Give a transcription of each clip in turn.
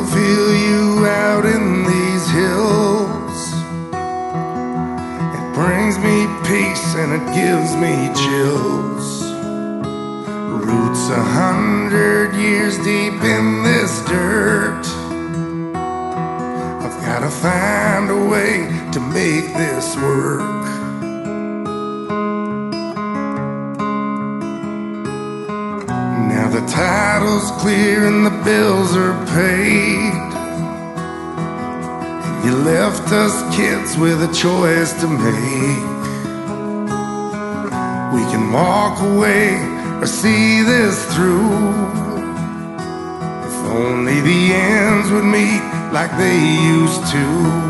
feel you out in these hills. It brings me peace and it gives me chills. Roots 100 years deep in this dirt. I've gotta find a way to make this work. Now the title's clear and the bills are paid. You left us kids with a choice to make. We can walk away or see this through. If only the ends would meet like they used to.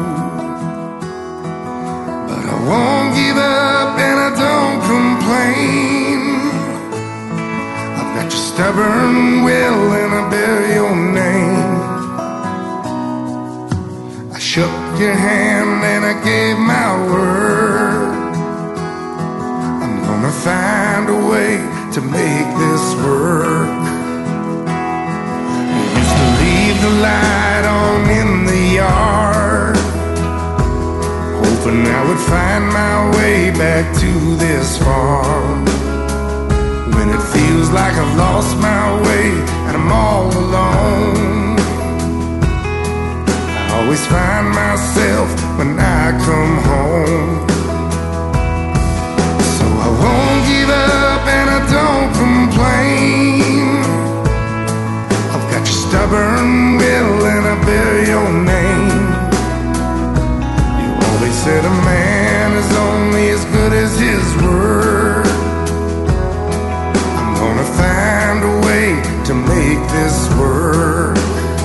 But I won't give up and I don't complain. I've got your stubborn will and I bear your name. I shook your hand and I gave my word. I'm gonna find a way to make this work. We used to leave the light on in the yard, hoping I would find my way back to this farm. When it feels like I've lost my way and I'm all alone, I always find myself when I come home. So I won't give up and I don't complain. I've got your stubborn will and I bear your name. You always said a man is only as good as his word. I'm gonna find a way to make this work.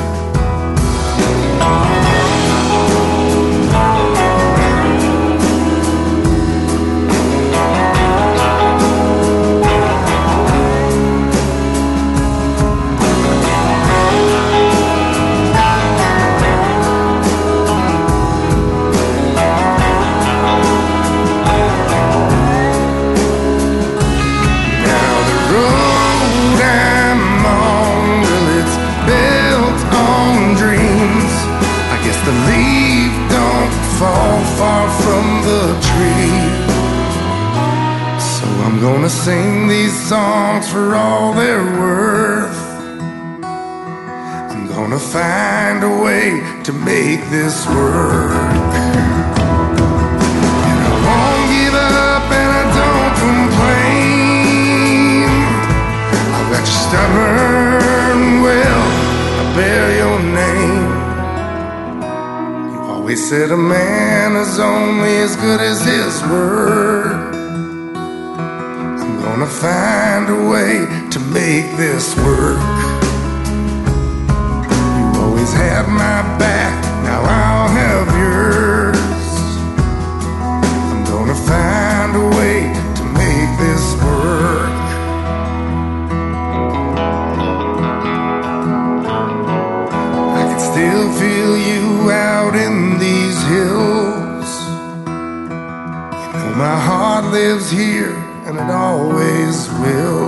I'm gonna sing these songs for all they're worth. I'm gonna find a way to make this work. And I won't give up and I don't complain. I've got your stubborn will, I bear your name. You always said a man is only as good as his word. Gonna find a way to make this work. You always had my back, now I'll have yours. I'm gonna find a way to make this work. I can still feel you out in these hills. You know my heart lives here and it always will.